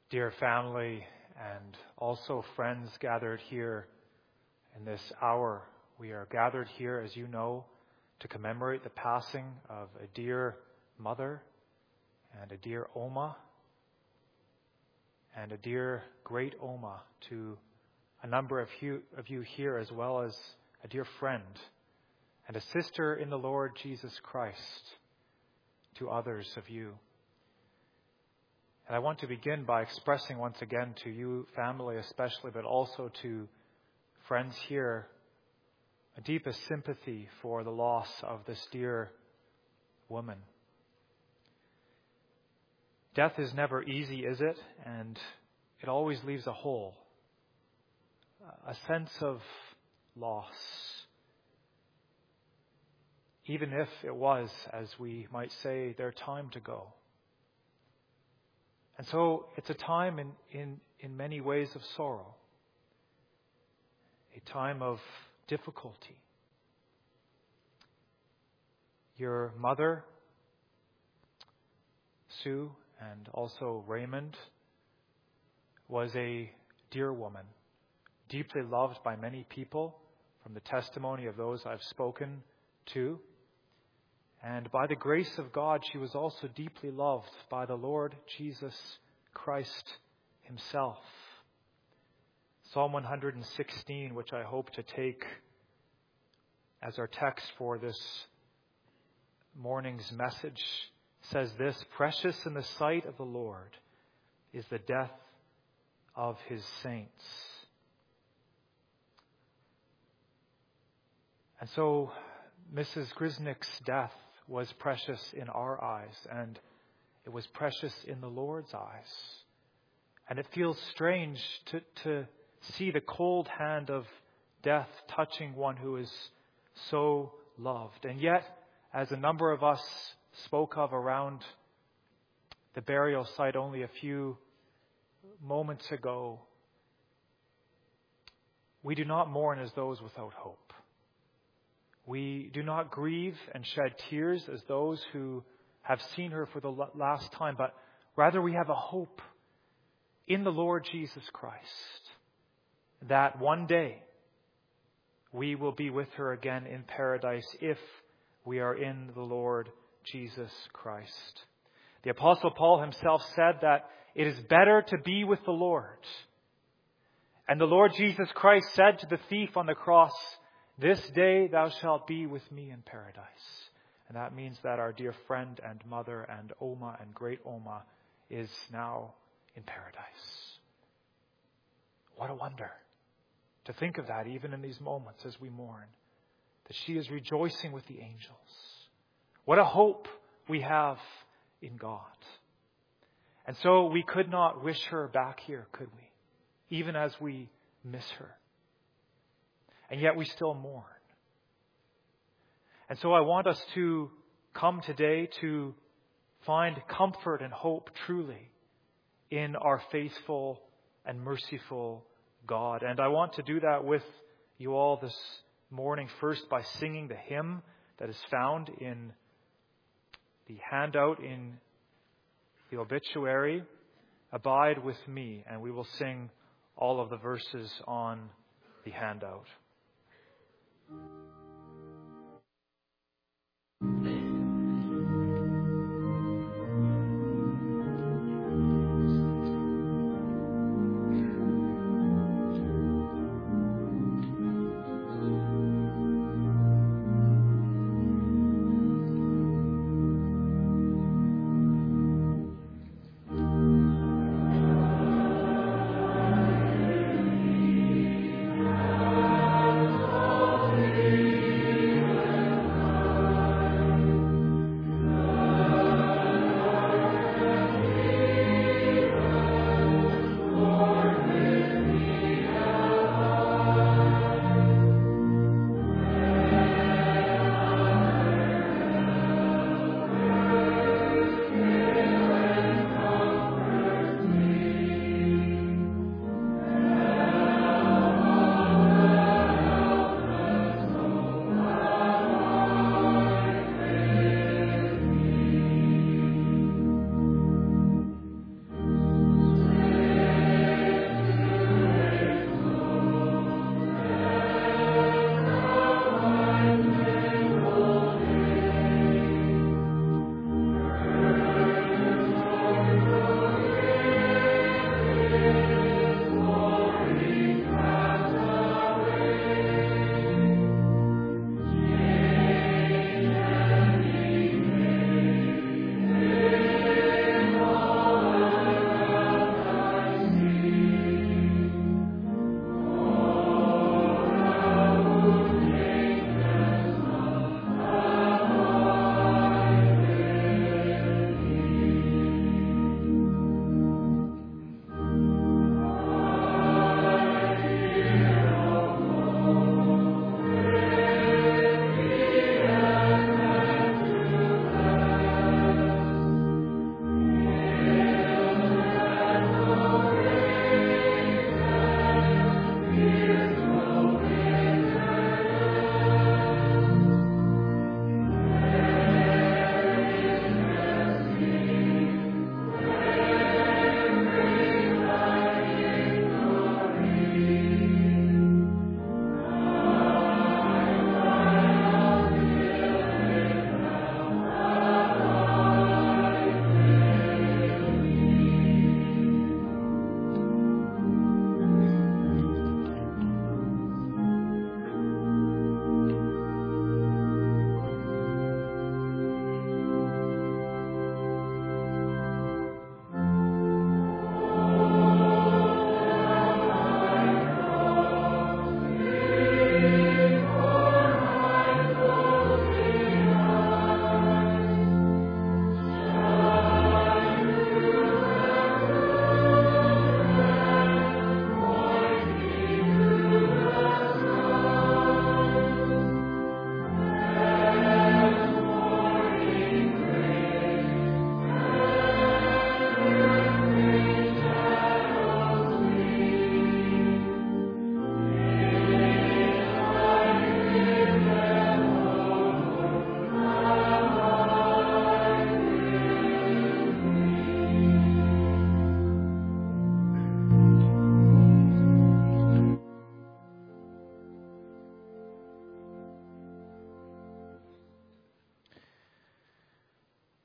Dear family and also friends gathered here in this hour, we are gathered here, as you know, to commemorate the passing of a dear mother and a dear Oma and a dear great Oma to a number of you here, as well as a dear friend and a sister in the Lord Jesus Christ to others of you. And I want to begin by expressing once again to you, family especially, but also to friends here, a deepest sympathy for the loss of this dear woman. Death is never easy, is it? And it always leaves a hole, a sense of loss. Even if it was, as we might say, their time to go. And so it's a time in many ways of sorrow, a time of difficulty. Your mother, Sue, and also Raymond, was a dear woman, deeply loved by many people from the testimony of those I've spoken to. And by the grace of God, she was also deeply loved by the Lord Jesus Christ himself. Psalm 116, which I hope to take as our text for this morning's message, says this: "Precious in the sight of the Lord is the death of his saints." And so Mrs. Grisnick's death was precious in our eyes, and it was precious in the Lord's eyes. And it feels strange to see the cold hand of death touching one who is so loved. And yet, as a number of us spoke of around the burial site only a few moments ago, we do not mourn as those without hope. We do not grieve and shed tears as those who have seen her for the last time, but rather we have a hope in the Lord Jesus Christ that one day we will be with her again in paradise if we are in the Lord Jesus Christ. The Apostle Paul himself said that it is better to be with the Lord. And the Lord Jesus Christ said to the thief on the cross, "This day thou shalt be with me in paradise." And that means that our dear friend and mother and Oma and great Oma is now in paradise. What a wonder to think of that even in these moments as we mourn, that she is rejoicing with the angels. What a hope we have in God. And so we could not wish her back here, could we? Even as we miss her. And yet we still mourn. And so I want us to come today to find comfort and hope truly in our faithful and merciful God. And I want to do that with you all this morning, first by singing the hymn that is found in the handout in the obituary, "Abide with Me," and we will sing all of the verses on the handout. Amen.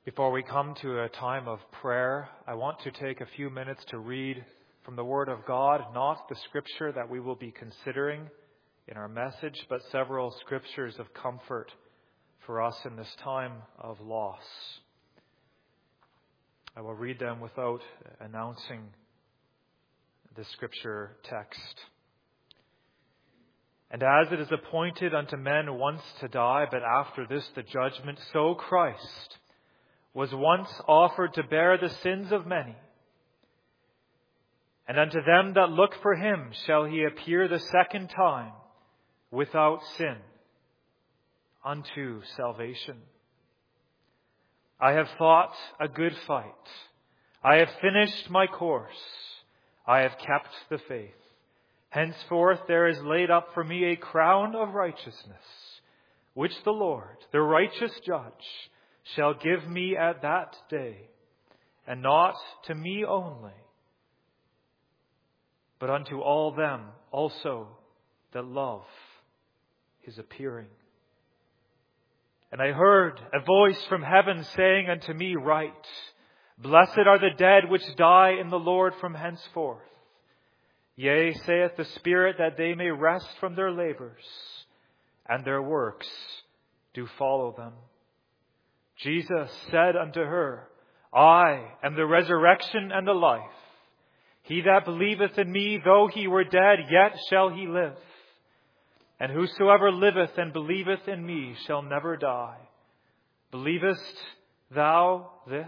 Before we come to a time of prayer, I want to take a few minutes to read from the Word of God, not the scripture that we will be considering in our message, but several scriptures of comfort for us in this time of loss. I will read them without announcing the scripture text. And as it is appointed unto men once to die, but after this the judgment, so Christ was once offered to bear the sins of many. And unto them that look for him shall he appear the second time without sin unto salvation. I have fought a good fight. I have finished my course. I have kept the faith. Henceforth there is laid up for me a crown of righteousness, which the Lord, the righteous judge, shall give me at that day, and not to me only, but unto all them also that love his appearing. And I heard a voice from heaven saying unto me, Write, Blessed are the dead which die in the Lord from henceforth. Yea, saith the Spirit, that they may rest from their labors, and their works do follow them. Jesus said unto her, I am the resurrection and the life. He that believeth in me, though he were dead, yet shall he live. And whosoever liveth and believeth in me shall never die. Believest thou this?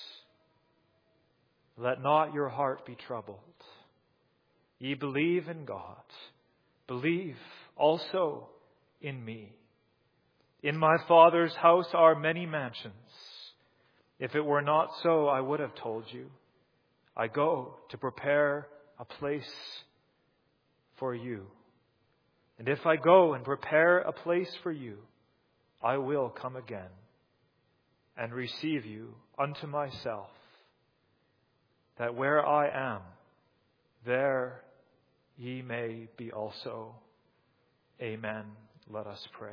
Let not your heart be troubled. Ye believe in God. Believe also in me. In my Father's house are many mansions. If it were not so, I would have told you. I go to prepare a place for you. And if I go and prepare a place for you, I will come again and receive you unto myself, that where I am, there ye may be also. Amen. Let us pray.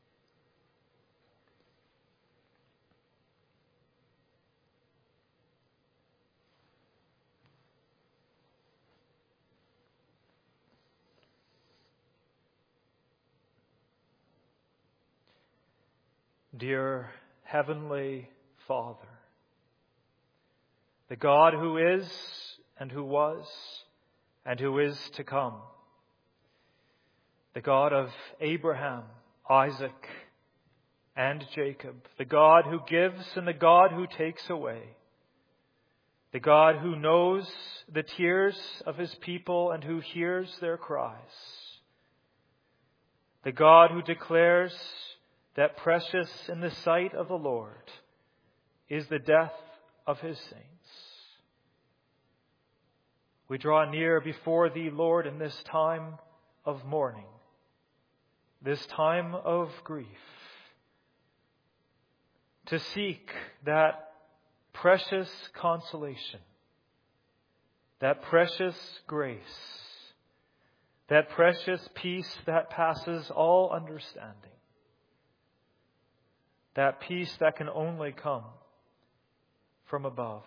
Dear Heavenly Father, the God who is and who was and who is to come, the God of Abraham, Isaac, and Jacob, the God who gives and the God who takes away, the God who knows the tears of his people and who hears their cries, the God who declares that precious in the sight of the Lord is the death of his saints. We draw near before thee, Lord, in this time of mourning, this time of grief, to seek that precious consolation, that precious grace, that precious peace that passes all understanding. That peace that can only come from above.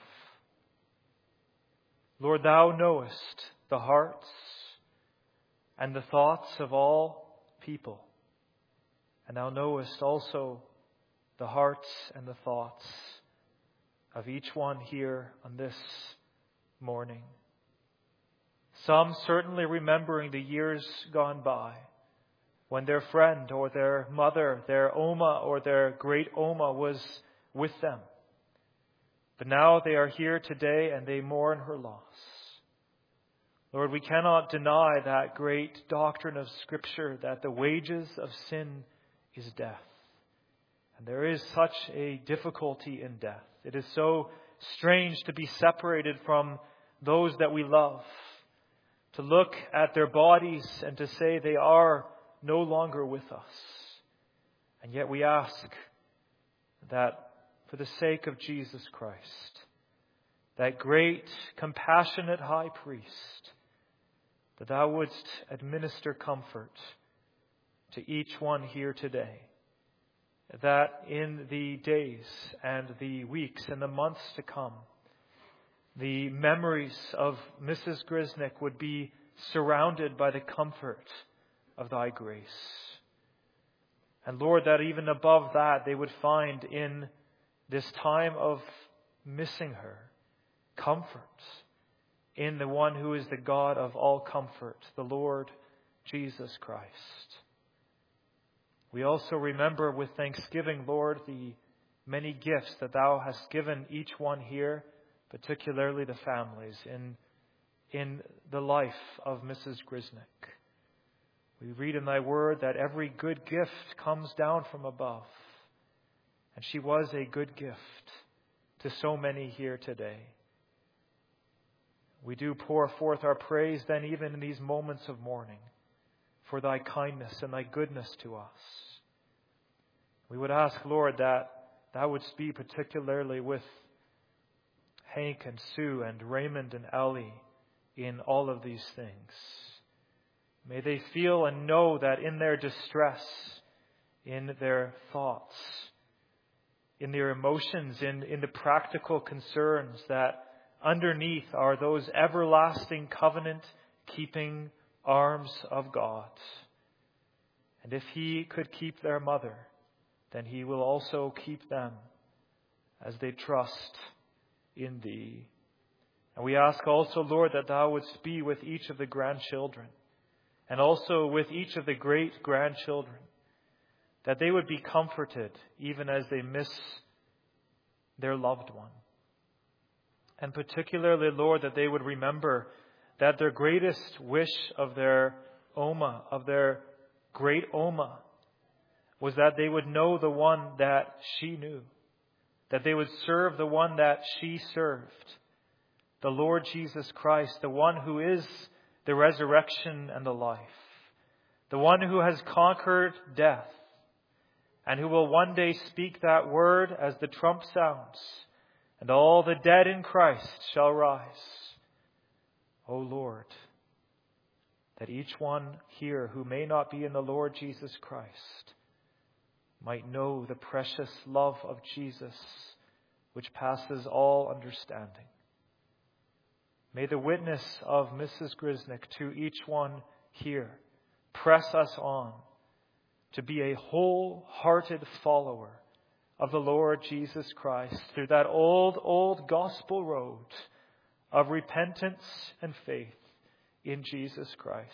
Lord, thou knowest the hearts and the thoughts of all people. And thou knowest also the hearts and the thoughts of each one here on this morning. Some certainly remembering the years gone by, when their friend or their mother, their Oma or their great Oma was with them. But now they are here today and they mourn her loss. Lord, we cannot deny that great doctrine of Scripture that the wages of sin is death. And there is such a difficulty in death. It is so strange to be separated from those that we love, to look at their bodies and to say they are no longer with us. And yet we ask that for the sake of Jesus Christ, that great, compassionate high priest, that thou wouldst administer comfort to each one here today, that in the days and the weeks and the months to come, the memories of Mrs. Grisnick would be surrounded by the comfort of Thy grace. And Lord, that even above that, they would find in this time of missing her comfort in the one who is the God of all comfort, the Lord Jesus Christ. We also remember with thanksgiving, Lord, the many gifts that Thou hast given each one here, particularly the families, in the life of Mrs. Grisnick. We read in Thy Word that every good gift comes down from above. And she was a good gift to so many here today. We do pour forth our praise then even in these moments of mourning for Thy kindness and Thy goodness to us. We would ask, Lord, that Thou wouldst be particularly with Hank and Sue and Raymond and Ellie in all of these things. May they feel and know that in their distress, in their thoughts, in their emotions, in the practical concerns, that underneath are those everlasting covenant-keeping arms of God. And if He could keep their mother, then He will also keep them as they trust in Thee. And we ask also, Lord, that Thou wouldst be with each of the grandchildren and also with each of the great-grandchildren, that they would be comforted even as they miss their loved one. And particularly, Lord, that they would remember that their greatest wish of their Oma, of their great Oma, was that they would know the one that she knew, that they would serve the one that she served, the Lord Jesus Christ, the one who is the resurrection and the life, the one who has conquered death, and who will one day speak that word as the trump sounds, and all the dead in Christ shall rise. O Lord, that each one here who may not be in the Lord Jesus Christ might know the precious love of Jesus, which passes all understanding. May the witness of Mrs. Grisnick to each one here press us on to be a wholehearted follower of the Lord Jesus Christ through that old gospel road of repentance and faith in Jesus Christ.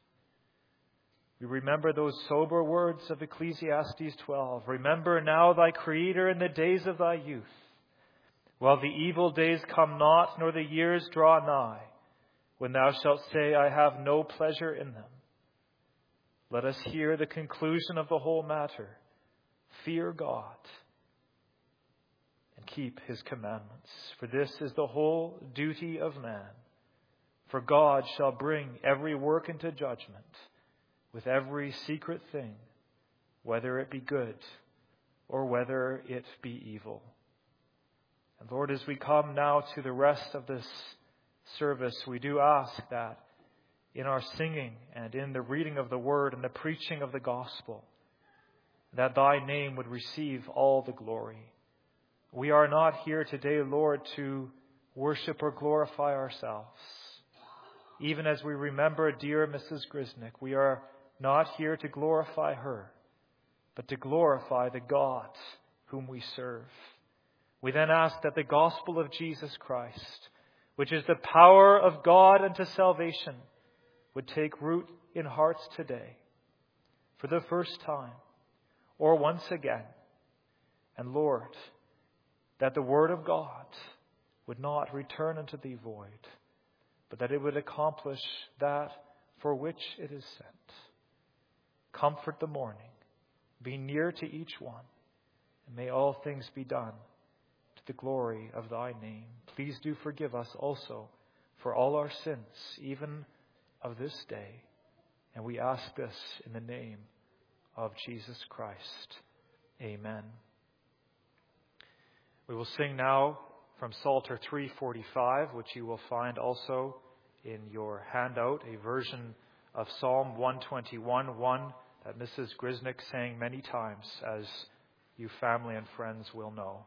We remember those sober words of Ecclesiastes 12. Remember now thy Creator in the days of thy youth, while the evil days come not, nor the years draw nigh, when thou shalt say, I have no pleasure in them. Let us hear the conclusion of the whole matter. Fear God and keep His commandments, for this is the whole duty of man. For God shall bring every work into judgment with every secret thing, whether it be good or whether it be evil. And Lord, as we come now to the rest of this service, we do ask that in our singing and in the reading of the Word and the preaching of the gospel, that Thy name would receive all the glory. We are not here today, Lord, to worship or glorify ourselves. Even as we remember dear Mrs. Grisnick, we are not here to glorify her, but to glorify the God whom we serve. We then ask that the gospel of Jesus Christ, which is the power of God unto salvation, would take root in hearts today for the first time or once again. And Lord, that the word of God would not return unto Thee void, but that it would accomplish that for which it is sent. Comfort the mourning, be near to each one, and may all things be done to the glory of Thy name. Please do forgive us also for all our sins, even of this day. And we ask this in the name of Jesus Christ. Amen. We will sing now from Psalter 345, which you will find also in your handout, a version of Psalm 121, one that Mrs. Grisnick sang many times as you family and friends will know.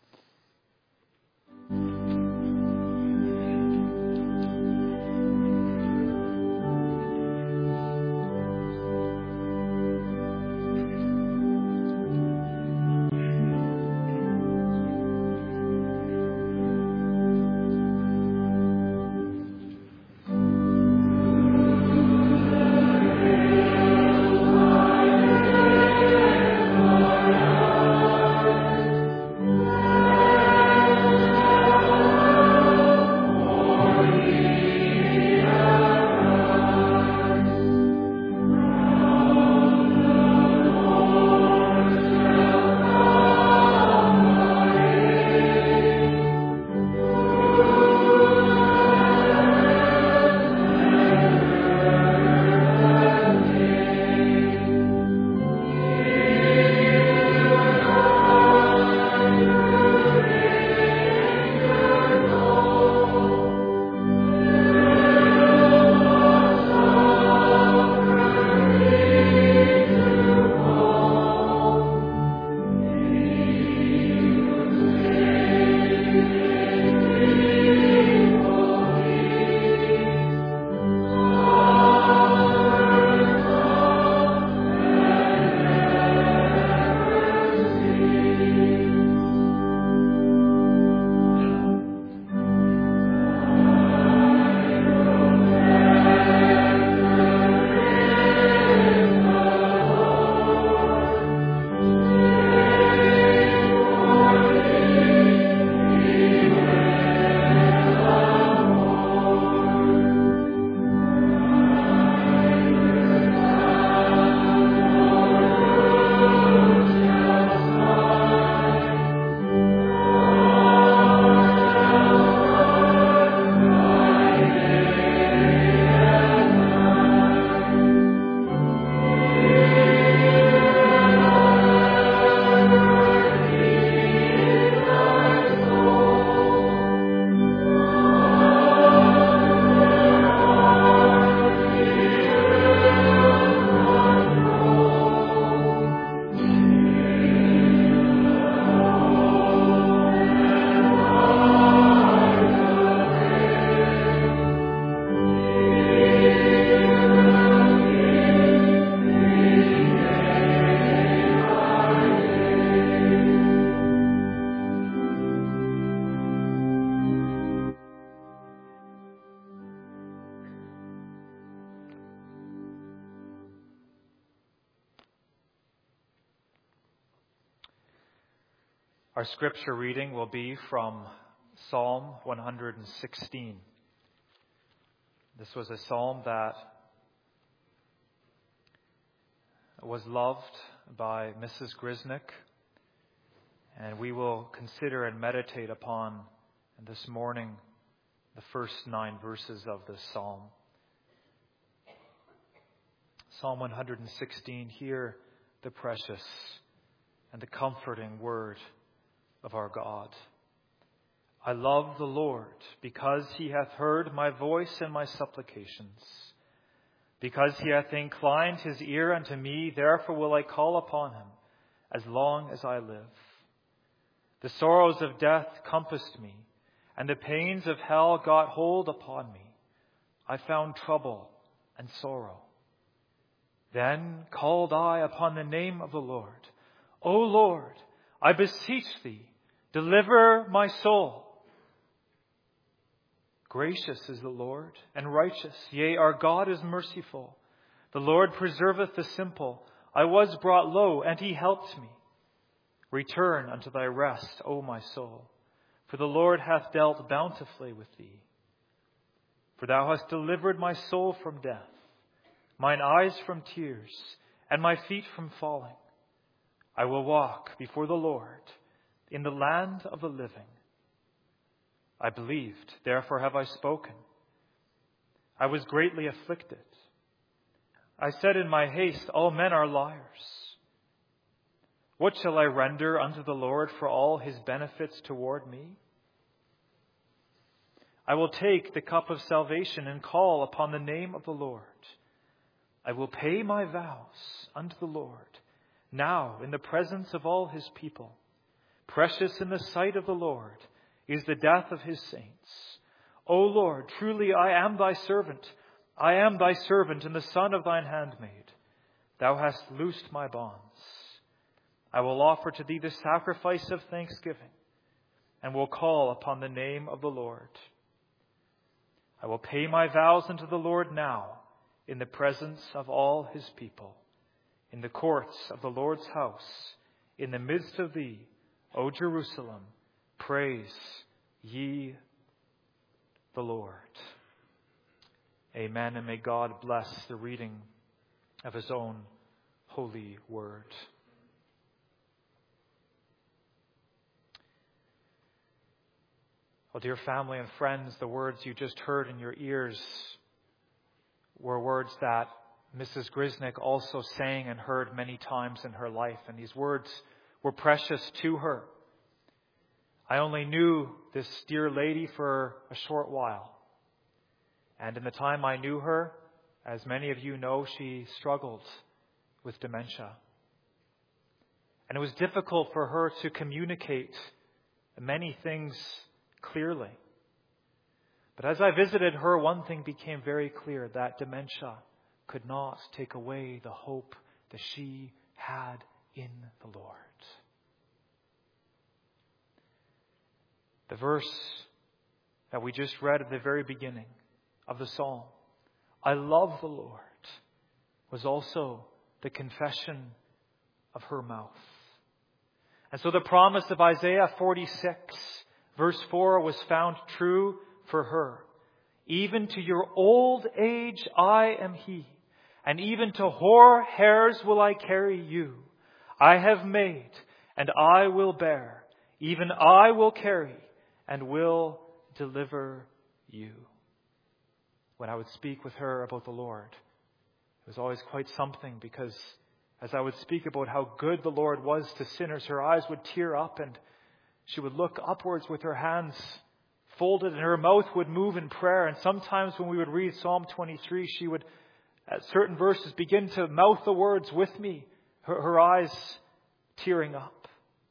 Our scripture reading will be from Psalm 116. This was a psalm that was loved by Mrs. Grisnick, and we will consider and meditate upon this morning the first 9 verses of this psalm. Psalm 116, hear the precious and the comforting word of our God. I love the Lord because he hath heard my voice and my supplications. Because he hath inclined his ear unto me, therefore will I call upon him as long as I live. The sorrows of death compassed me, and the pains of hell got hold upon me. I found trouble and sorrow. Then called I upon the name of the Lord. O Lord, I beseech thee, deliver my soul. Gracious is the Lord, and righteous. Yea, our God is merciful. The Lord preserveth the simple. I was brought low, and he helped me. Return unto thy rest, O my soul, for the Lord hath dealt bountifully with thee. For thou hast delivered my soul from death, mine eyes from tears, and my feet from falling. I will walk before the Lord in the land of the living. I believed, therefore have I spoken. I was greatly afflicted. I said in my haste, all men are liars. What shall I render unto the Lord for all his benefits toward me? I will take the cup of salvation and call upon the name of the Lord. I will pay my vows unto the Lord. now in the presence of all his people. Precious in the sight of the Lord is the death of his saints. O Lord, truly I am thy servant. I am thy servant and the son of thine handmaid. Thou hast loosed my bonds. I will offer to thee the sacrifice of thanksgiving, and will call upon the name of the Lord. I will pay my vows unto the Lord now, in the presence of all his people, in the courts of the Lord's house, in the midst of thee, O Jerusalem. Praise ye the Lord. Amen, and may God bless the reading of his own holy word. Well, dear family and friends, the words you just heard in your ears were words that Mrs. Grisnick also sang and heard many times in her life, and these words were precious to her. I only knew this dear lady for a short while, and in the time I knew her, as many of you know, she struggled with dementia. And it was difficult for her to communicate many things clearly. But as I visited her, one thing became very clear, that dementia could not take away the hope that she had in the Lord. The verse that we just read at the very beginning of the psalm, I love the Lord, was also the confession of her mouth. And so the promise of Isaiah 46, verse 4, was found true for her. Even to your old age I am he, and even to hoar hairs will I carry you. I have made, and I will bear. Even I will carry, and will deliver you. When I would speak with her about the Lord, it was always quite something, because as I would speak about how good the Lord was to sinners, her eyes would tear up and she would look upwards with her hands folded and her mouth would move in prayer. And sometimes when we would read Psalm 23, she would, at certain verses, begin to mouth the words with me, her eyes tearing up.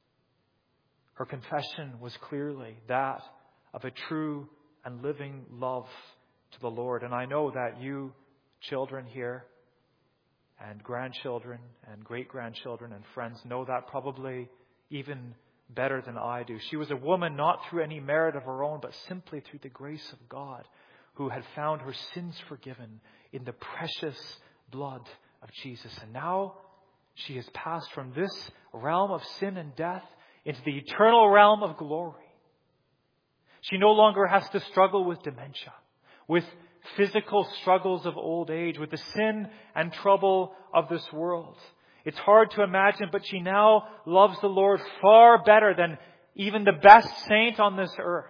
Her confession was clearly that of a true and living love to the Lord. And I know that you children here and grandchildren and great-grandchildren and friends know that probably even better than I do. She was a woman not through any merit of her own, but simply through the grace of God, who had found her sins forgiven in the precious blood of Jesus. And now she has passed from this realm of sin and death into the eternal realm of glory. She no longer has to struggle with dementia, with physical struggles of old age, with the sin and trouble of this world. It's hard to imagine, but she now loves the Lord far better than even the best saint on this earth.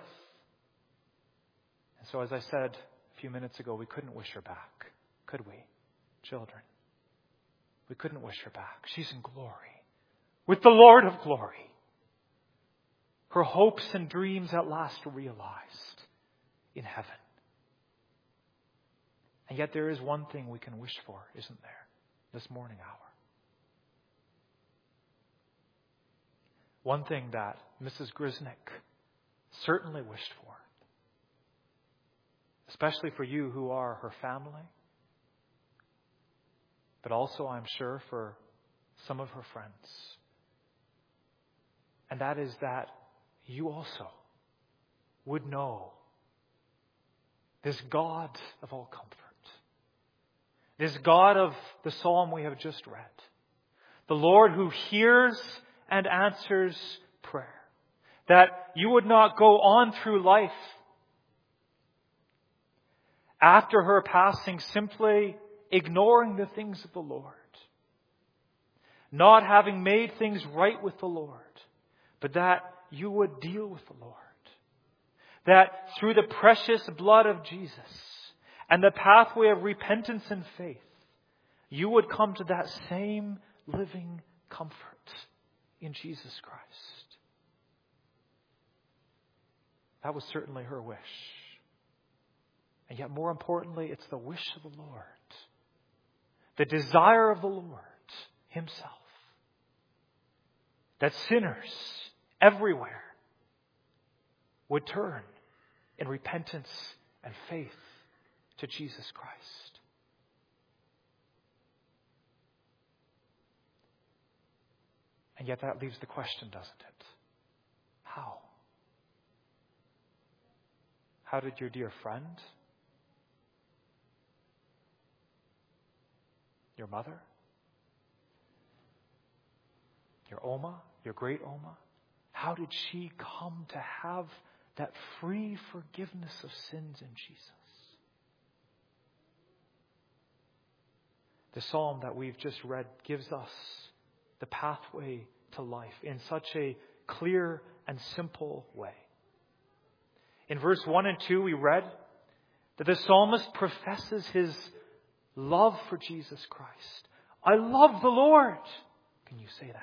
And so, as I said a few minutes ago, we couldn't wish her back, could we, children? We couldn't wish her back. She's in glory with the Lord of glory. Her hopes and dreams at last realized in heaven. And yet there is one thing we can wish for, isn't there, this morning hour? One thing that Mrs. Grisnick certainly wished for, especially for you who are her family, but also, I'm sure, for some of her friends. And that is that you also would know this God of all comfort, this God of the psalm we have just read, the Lord who hears and answers prayer. That you would not go on through life after her passing simply ignoring the things of the Lord, not having made things right with the Lord, but that you would deal with the Lord. That through the precious blood of Jesus and the pathway of repentance and faith, you would come to that same living comfort in Jesus Christ. That was certainly her wish. And yet more importantly, it's the wish of the Lord. The desire of the Lord Himself. that sinners everywhere would turn in repentance and faith to Jesus Christ. And yet that leaves the question, doesn't it? How? How did your dear friend, your mother, your Oma, your great Oma, how did she come to have that free forgiveness of sins in Jesus? The psalm that we've just read gives us the pathway to life in such a clear and simple way. In verse 1 and 2 we read that the psalmist professes his love for Jesus Christ. I love the Lord. Can you say that?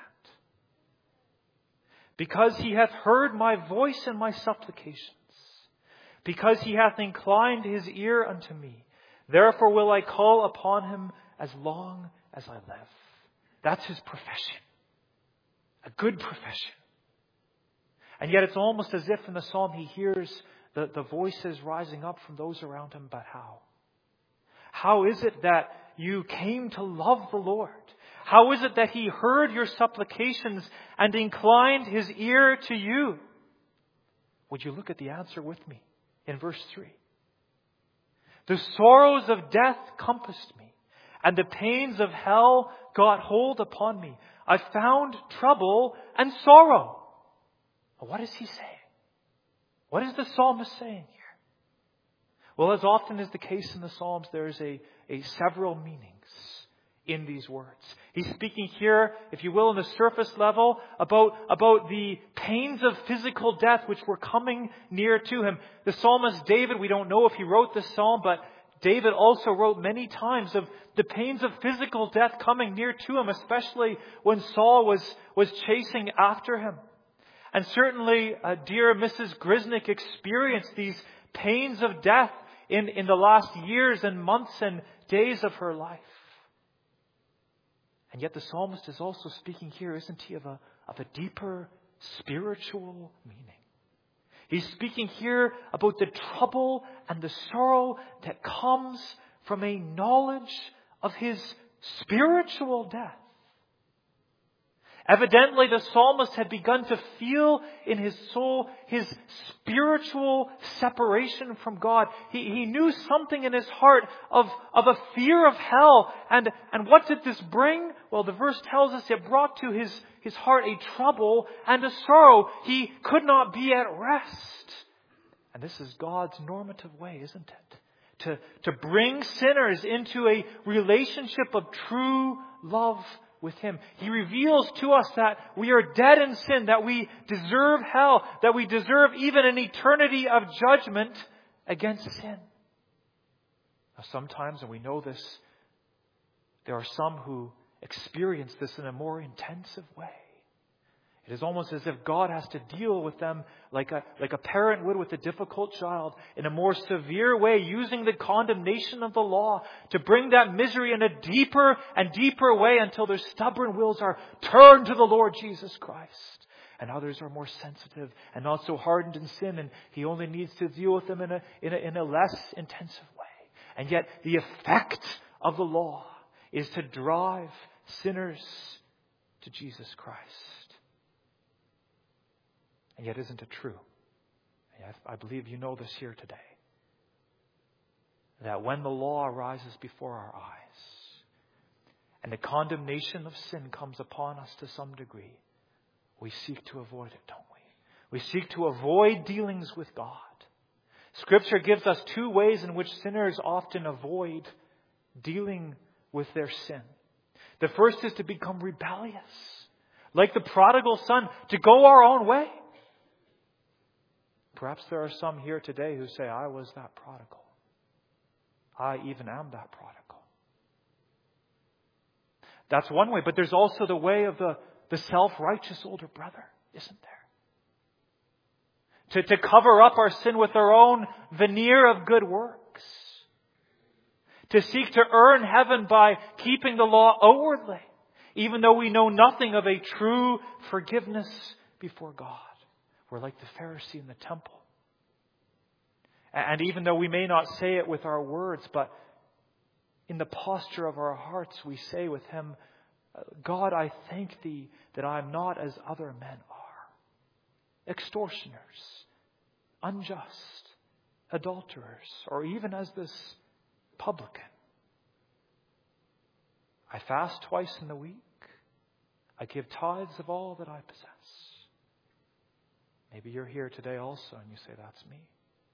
Because he hath heard my voice and my supplications. Because he hath inclined his ear unto me. Therefore will I call upon him as long as I live. That's his profession. A good profession. And yet it's almost as if in the psalm he hears the voices rising up from those around him. But how? How is it that you came to love the Lord? How is it that he heard your supplications and inclined his ear to you? Would you look at the answer with me in verse 3? The sorrows of death compassed me, and the pains of hell got hold upon me. I found trouble and sorrow. What is he saying? What is the psalmist saying here? Well, as often is the case in the Psalms, there is a several meanings in these words. He's speaking here, if you will, on the surface level about the pains of physical death which were coming near to him. The psalmist David, we don't know if he wrote this psalm, but David also wrote many times of the pains of physical death coming near to him, especially when Saul was chasing after him. And certainly, dear Mrs. Grisnick experienced these pains of death in the last years and months and days of her life. And yet the psalmist is also speaking here, isn't he, of a deeper spiritual meaning. He's speaking here about the trouble and the sorrow that comes from a knowledge of his spiritual death. Evidently, the psalmist had begun to feel in his soul his spiritual separation from God. He knew something in his heart of a fear of hell. And what did this bring? Well, the verse tells us it brought to his heart a trouble and a sorrow. He could not be at rest. And this is God's normative way, isn't it? To bring sinners into a relationship of true love with him. He reveals to us that we are dead in sin, that we deserve hell, that we deserve even an eternity of judgment against sin. Now sometimes, and we know this, there are some who experience this in a more intensive way. It is almost as if God has to deal with them like a parent would with a difficult child in a more severe way, using the condemnation of the law to bring that misery in a deeper and deeper way until their stubborn wills are turned to the Lord Jesus Christ. And others are more sensitive and not so hardened in sin, and he only needs to deal with them in a less intensive way. And yet the effect of the law is to drive sinners to Jesus Christ. And yet, isn't it true? I believe you know this here today. That when the law arises before our eyes and the condemnation of sin comes upon us to some degree, we seek to avoid it, don't we? We seek to avoid dealings with God. Scripture gives us two ways in which sinners often avoid dealing with their sin. The first is to become rebellious, like the prodigal son, to go our own way. Perhaps there are some here today who say, I was that prodigal. I even am that prodigal. That's one way, but there's also the way of the self-righteous older brother, isn't there? To cover up our sin with our own veneer of good works. To seek to earn heaven by keeping the law outwardly. even though we know nothing of a true forgiveness before God. We're like the Pharisee in the temple. And even though we may not say it with our words, but in the posture of our hearts, we say with Him, God, I thank Thee that I am not as other men are. Extortioners, unjust, adulterers, or even as this publican. I fast twice in the week. I give tithes of all that I possess. Maybe you're here today also and you say, that's me.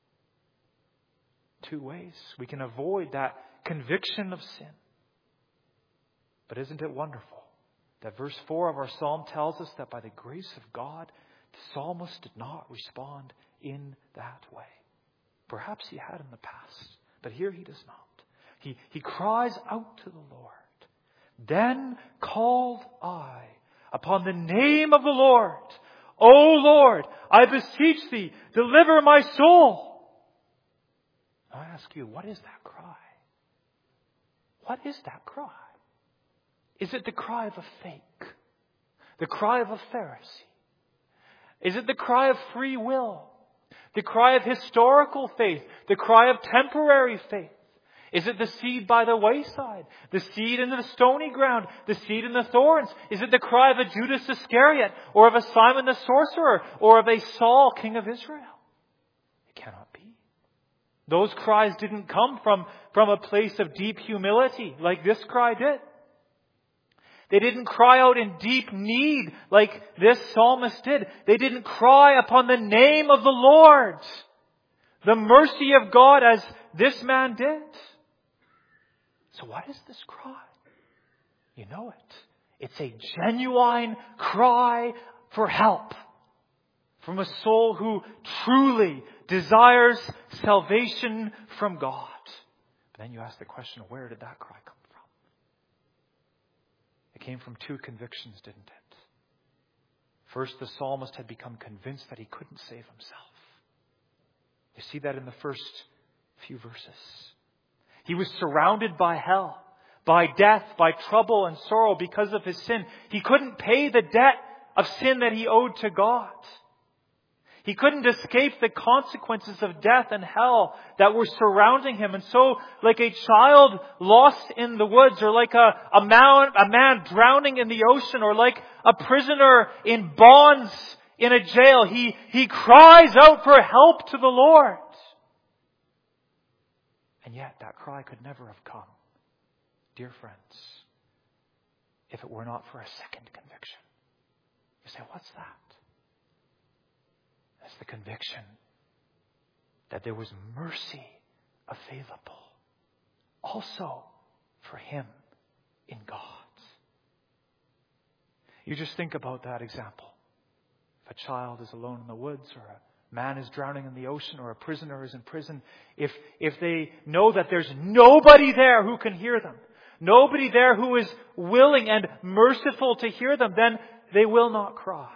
Two ways we can avoid that conviction of sin. But isn't it wonderful that verse 4 of our psalm tells us that by the grace of God, the psalmist did not respond in that way. Perhaps he had in the past, but here he does not. He cries out to the Lord. Then called I upon the name of the Lord. O Lord, I beseech Thee, deliver my soul. I ask you, what is that cry? What is that cry? Is it the cry of a fake? The cry of a Pharisee? Is it the cry of free will? The cry of historical faith? The cry of temporary faith? Is it the seed by the wayside? The seed in the stony ground? The seed in the thorns? Is it the cry of a Judas Iscariot? Or of a Simon the sorcerer? Or of a Saul, king of Israel? It cannot be. Those cries didn't come from a place of deep humility like this cry did. They didn't cry out in deep need like this psalmist did. They didn't cry upon the name of the Lord, the mercy of God, as this man did. So what is this cry? You know it. It's a genuine cry for help from a soul who truly desires salvation from God. But then you ask the question, where did that cry come from? It came from two convictions, didn't it? First, the psalmist had become convinced that he couldn't save himself. You see that in the first few verses. He was surrounded by hell, by death, by trouble and sorrow because of his sin. He couldn't pay the debt of sin that he owed to God. He couldn't escape the consequences of death and hell that were surrounding him. And so, like a child lost in the woods, or like a man drowning in the ocean, or like a prisoner in bonds in a jail, he cries out for help to the Lord. And yet that cry could never have come, dear friends, if it were not for a second conviction. You say, what's that? That's the conviction that there was mercy available also for him in God. You just think about that example. If a child is alone in the woods, or a man is drowning in the ocean, or a prisoner is in prison, if they know that there's nobody there who can hear them, nobody there who is willing and merciful to hear them, then they will not cry.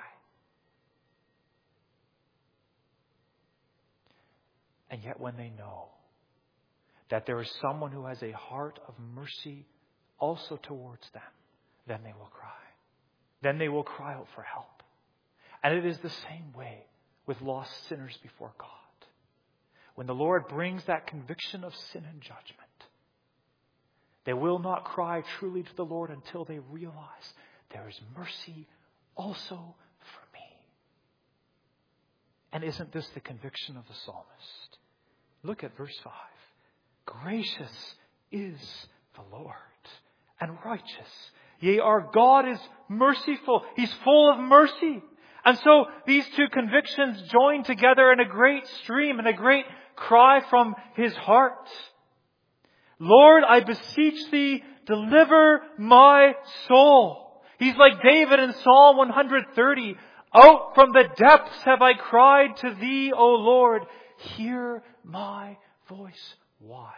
And yet when they know that there is someone who has a heart of mercy also towards them, then they will cry. Then they will cry out for help. And it is the same way with lost sinners before God. When the Lord brings that conviction of sin and judgment, they will not cry truly to the Lord until they realize there is mercy also for me. And isn't this the conviction of the psalmist? Look at verse 5. Gracious is the Lord, and righteous. Yea, our God is merciful. He's full of mercy. And so these two convictions join together in a great stream, and a great cry from his heart. Lord, I beseech Thee, deliver my soul. He's like David in Psalm 130. Out from the depths have I cried to Thee, O Lord. Hear my voice. Why?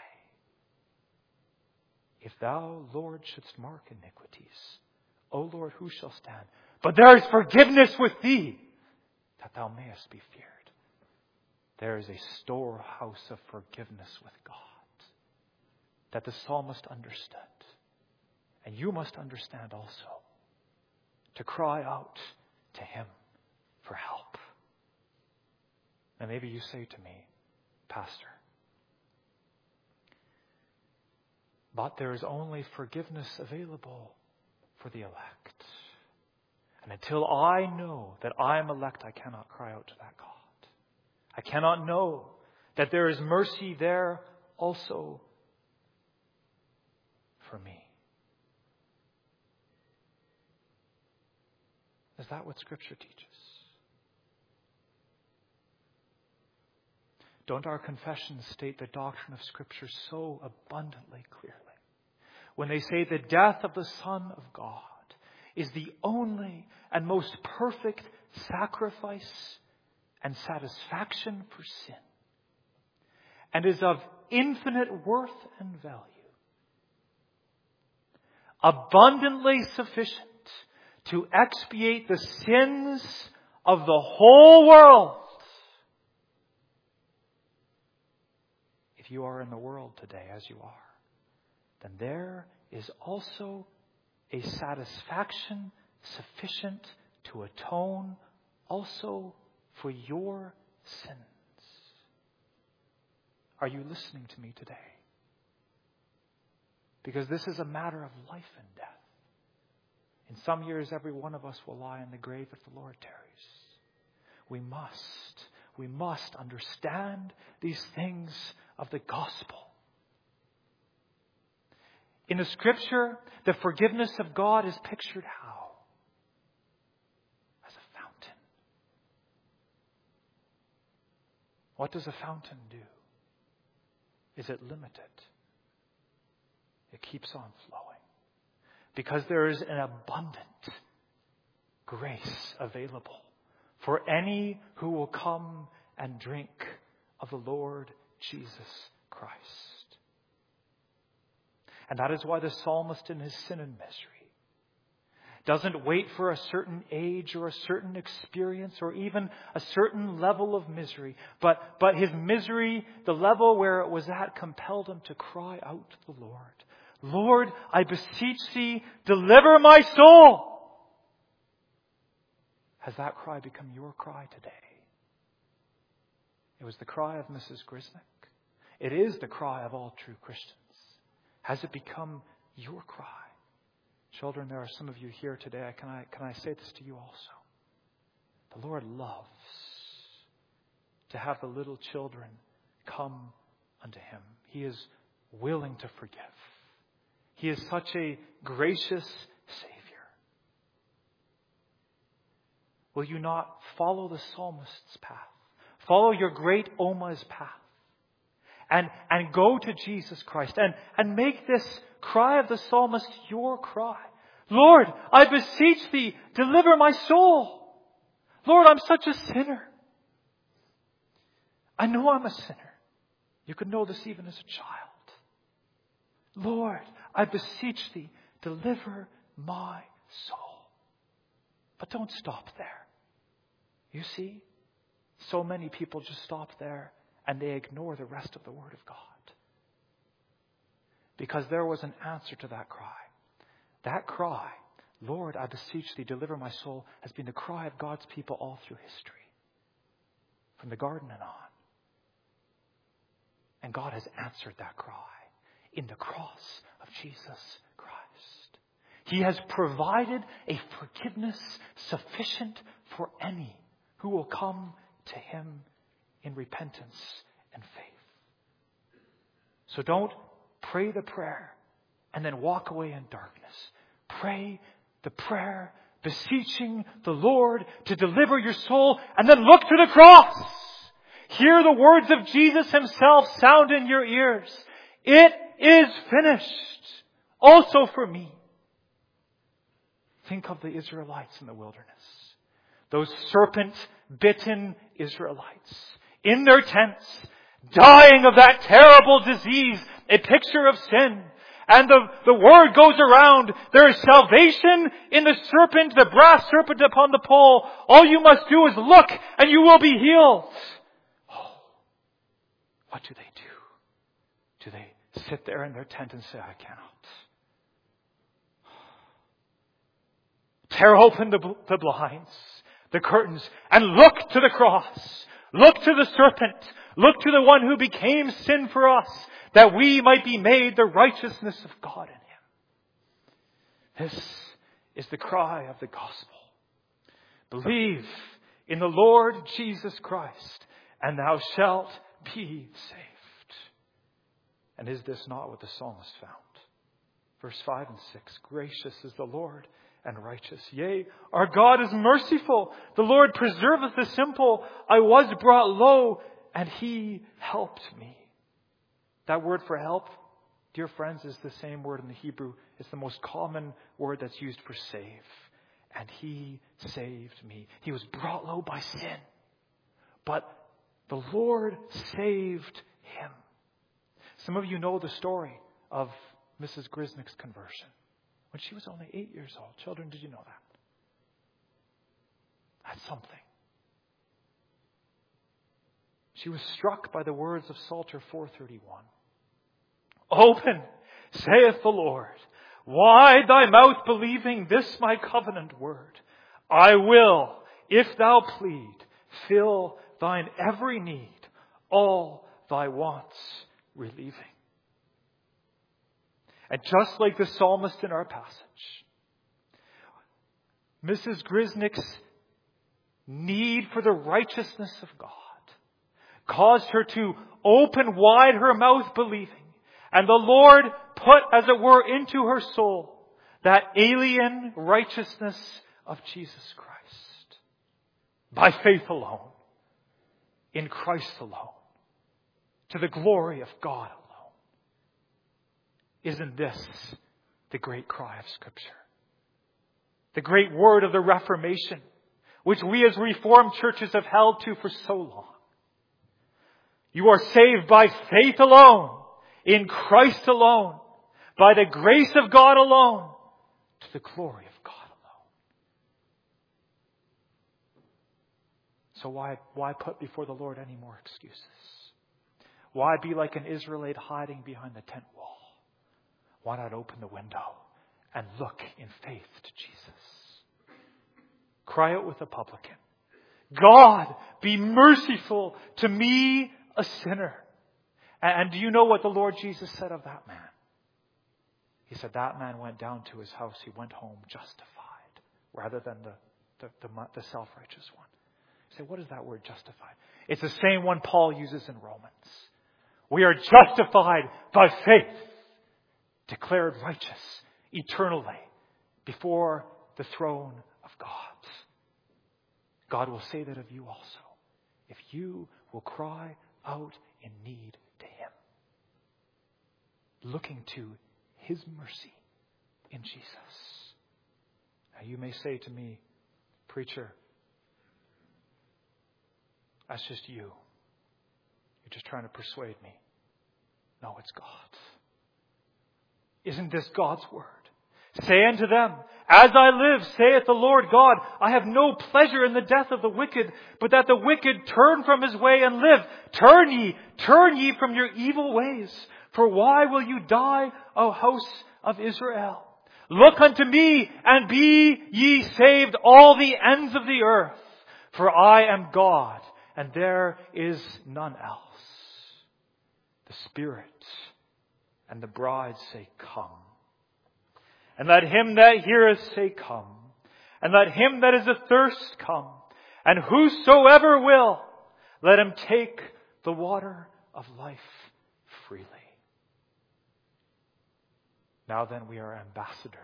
If Thou, Lord, shouldst mark iniquities, O Lord, who shall stand? But there is forgiveness with Thee, that Thou mayest be feared. There is a storehouse of forgiveness with God that the psalmist understood. And you must understand also. to cry out to Him for help. And maybe you say to me, Pastor, but there is only forgiveness available for the elect. And until I know that I am elect, I cannot cry out to that God. I cannot know that there is mercy there also for me. Is that what Scripture teaches? Don't our confessions state the doctrine of Scripture so abundantly clearly? When they say the death of the Son of God is the only and most perfect sacrifice and satisfaction for sin, and is of infinite worth and value, abundantly sufficient to expiate the sins of the whole world. If you are in the world today as you are, then there is also a satisfaction sufficient to atone also for your sins. Are you listening to me today? Because this is a matter of life and death. In some years, every one of us will lie in the grave if the Lord tarries. We must understand these things of the gospel. In the Scripture, the forgiveness of God is pictured how? As a fountain. What does a fountain do? Is it limited? It keeps on flowing. Because there is an abundant grace available for any who will come and drink of the Lord Jesus Christ. And that is why the psalmist in his sin and misery doesn't wait for a certain age or a certain experience or even a certain level of misery. But his misery, the level where it was at, compelled him to cry out to the Lord. Lord, I beseech thee, deliver my soul. Has that cry become your cry today? It was the cry of Mrs. Grisnick. It is the cry of all true Christians. Has it become your cry? Children, there are some of you here today. Can I say this to you also? The Lord loves to have the little children come unto Him. He is willing to forgive. He is such a gracious Savior. Will you not follow the psalmist's path? Follow your great Oma's path. And go to Jesus Christ. And make this cry of the psalmist your cry. Lord, I beseech thee, deliver my soul. Lord, I'm such a sinner. I know I'm a sinner. You could know this even as a child. Lord, I beseech thee, deliver my soul. But don't stop there. You see, so many people just stop there and they ignore the rest of the Word of God. Because there was an answer to that cry. That cry, Lord, I beseech thee, deliver my soul, has been the cry of God's people all through history. From the garden and on. And God has answered that cry in the cross of Jesus Christ. He has provided a forgiveness sufficient for any who will come to Him in repentance and faith. So don't pray the prayer and then walk away in darkness. Pray the prayer, beseeching the Lord to deliver your soul, and then look to the cross. Hear the words of Jesus Himself sound in your ears. It is finished. Also for me. Think of the Israelites in the wilderness. Those serpent-bitten Israelites in their tents, dying of that terrible disease, a picture of sin. And the word goes around, there is salvation in the serpent, the brass serpent upon the pole. All you must do is look and you will be healed. Oh, what do? Do they sit there in their tent and say, I cannot? Tear open the blinds, the curtains, and look to the cross. Look to the serpent. Look to the one who became sin for us, that we might be made the righteousness of God in Him. This is the cry of the gospel. Believe in the Lord Jesus Christ, and thou shalt be saved. And is this not what the psalmist found? Verse 5 and 6, gracious is the Lord and righteous. Yea, our God is merciful. The Lord preserveth the simple. I was brought low, and He helped me. That word for help, dear friends, is the same word in the Hebrew. It's the most common word that's used for save. And He saved me. He was brought low by sin, but the Lord saved him. Some of you know the story of Mrs. Grisnick's conversion when she was only 8 years old. Children, did you know that? That's something. She was struck by the words of Psalter 4:31. Open, saith the Lord, wide thy mouth believing this my covenant word. I will, if thou plead, fill thine every need, all thy wants relieving. And just like the psalmist in our passage, Mrs. Grisnick's need for the righteousness of God caused her to open wide her mouth believing. And the Lord put, as it were, into her soul that alien righteousness of Jesus Christ. By faith alone. In Christ alone. To the glory of God alone. Isn't this the great cry of Scripture? The great word of the Reformation, which we as Reformed churches have held to for so long. You are saved by faith alone, in Christ alone, by the grace of God alone, to the glory of God alone. So why put before the Lord any more excuses? Why be like an Israelite hiding behind the tent wall? Why not open the window and look in faith to Jesus? Cry out with the publican, God, be merciful to me, a sinner. And do you know what the Lord Jesus said of that man? He said that man went down to his house. He went home justified rather than the self-righteous one. You say, what is that word justified? It's the same one Paul uses in Romans. We are justified by faith, declared righteous eternally before the throne of God. God will say that of you also, if you will cry out in need to Him, looking to His mercy in Jesus. Now you may say to me, preacher, that's just you. You're just trying to persuade me. No, it's God. Isn't this God's word? Say unto them, as I live, saith the Lord God, I have no pleasure in the death of the wicked, but that the wicked turn from his way and live. Turn ye from your evil ways. For why will you die, O house of Israel? Look unto me, and be ye saved, all the ends of the earth. For I am God, and there is none else. The Spirit and the bride say, come. And let him that heareth say, come. And let him that is athirst come. And whosoever will, let him take the water of life freely. Now then we are ambassadors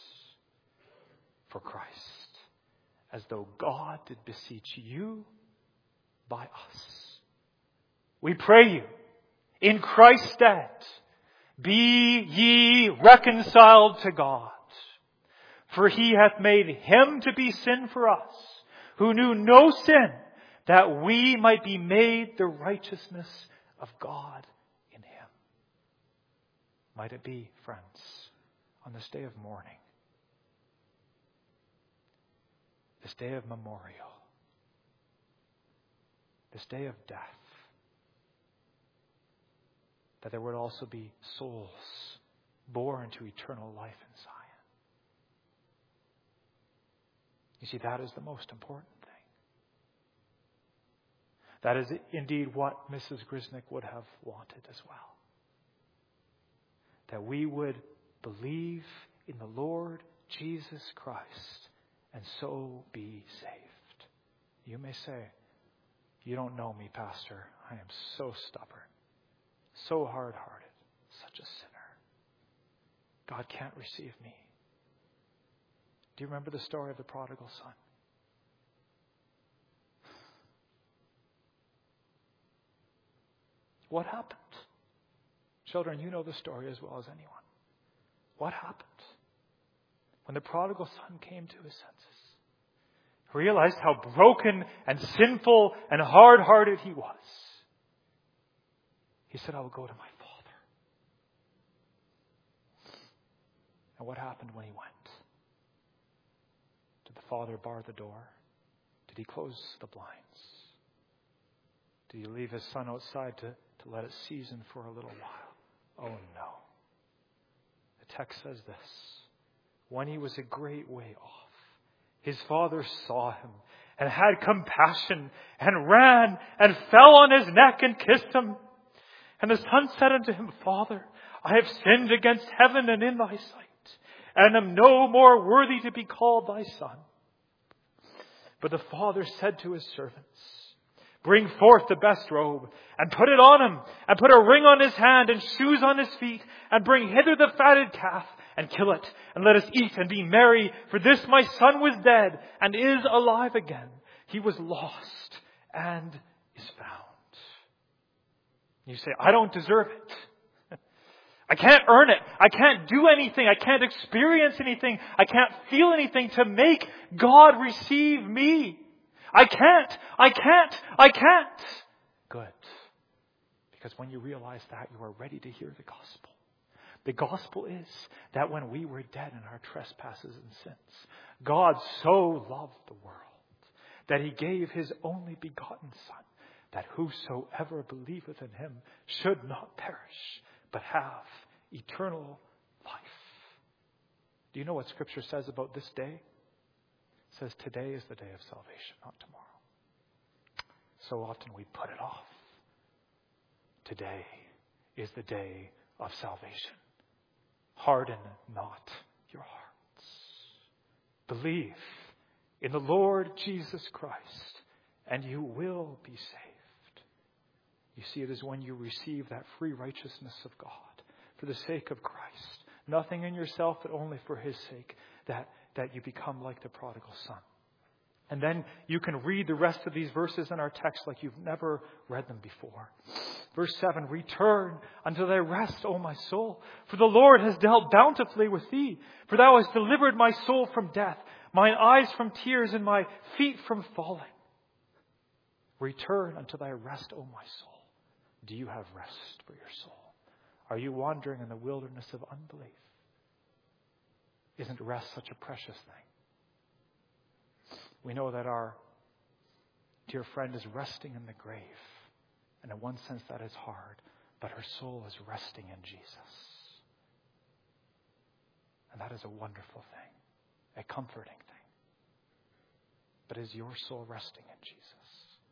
for Christ, as though God did beseech you by us. We pray you, in Christ's stead, be ye reconciled to God. For He hath made Him to be sin for us, who knew no sin, that we might be made the righteousness of God in Him. Might it be, friends, on this day of mourning, this day of memorial, this day of death, that there would also be souls born to eternal life in Zion. You see, that is the most important thing. That is indeed what Mrs. Grisnick would have wanted as well. That we would believe in the Lord Jesus Christ and so be saved. You may say, you don't know me, Pastor. I am so stubborn, so hard-hearted, such a sinner. God can't receive me. Do you remember the story of the prodigal son? What happened? Children, you know the story as well as anyone. What happened? When the prodigal son came to his senses, realized how broken and sinful and hard-hearted he was, he said, I will go to my father. And what happened when he went? Did the father bar the door? Did he close the blinds? Did he leave his son outside to let it season for a little while? Oh no. The text says this. When he was a great way off, his father saw him and had compassion and ran and fell on his neck and kissed him. And the son said unto him, Father, I have sinned against heaven and in thy sight, and am no more worthy to be called thy son. But the father said to his servants, Bring forth the best robe, and put it on him, and put a ring on his hand, and shoes on his feet, and bring hither the fatted calf, and kill it, and let us eat and be merry. For this my son was dead, and is alive again. He was lost, and is found. You say, I don't deserve it. I can't earn it. I can't do anything. I can't experience anything. I can't feel anything to make God receive me. I can't. Good. Because when you realize that, you are ready to hear the gospel. The gospel is that when we were dead in our trespasses and sins, God so loved the world that he gave his only begotten Son, that whosoever believeth in him should not perish, but have eternal life. Do you know what Scripture says about this day? It says today is the day of salvation, not tomorrow. So often we put it off. Today is the day of salvation. Harden not your hearts. Believe in the Lord Jesus Christ, and you will be saved. You see, it is when you receive that free righteousness of God for the sake of Christ, nothing in yourself, but only for his sake, that you become like the prodigal son. And then you can read the rest of these verses in our text like you've never read them before. Verse 7, Return unto thy rest, O my soul, for the Lord has dealt bountifully with thee. For thou hast delivered my soul from death, mine eyes from tears, and my feet from falling. Return unto thy rest, O my soul. Do you have rest for your soul? Are you wandering in the wilderness of unbelief? Isn't rest such a precious thing? We know that our dear friend is resting in the grave. And in one sense that is hard, but her soul is resting in Jesus. And that is a wonderful thing, a comforting thing. But is your soul resting in Jesus?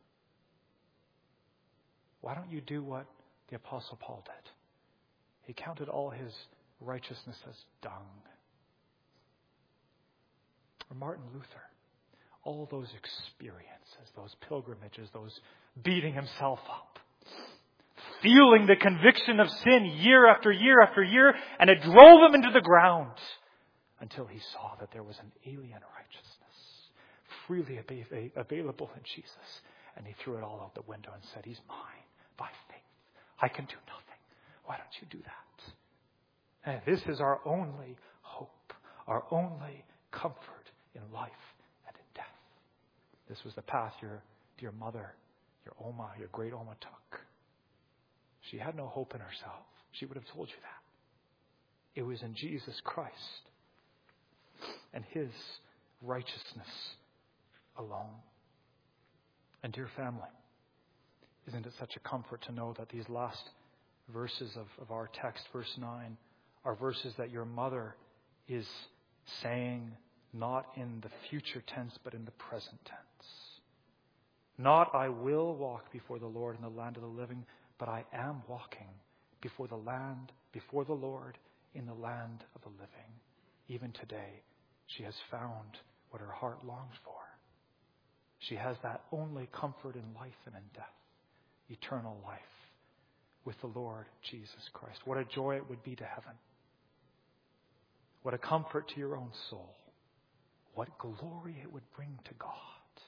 Why don't you do what the Apostle Paul did? He counted all his righteousness as dung. Or Martin Luther. All those experiences, those pilgrimages, those beating himself up, feeling the conviction of sin year after year after year, and it drove him into the ground until he saw that there was an alien righteousness freely available in Jesus. And he threw it all out the window and said, He's mine by faith. I can do nothing. Why don't you do that? And this is our only hope, our only comfort in life. This was the path your dear mother, your Oma, your great Oma took. She had no hope in herself. She would have told you that. It was in Jesus Christ and his righteousness alone. And dear family, isn't it such a comfort to know that these last verses of our text, verse 9, are verses that your mother is saying not in the future tense, but in the present tense. Not I will walk before the Lord in the land of the living, but I am walking before the Lord in the land of the living. Even today, she has found what her heart longs for. She has that only comfort in life and in death, eternal life with the Lord Jesus Christ. What a joy it would be to heaven. What a comfort to your own soul. What glory it would bring to God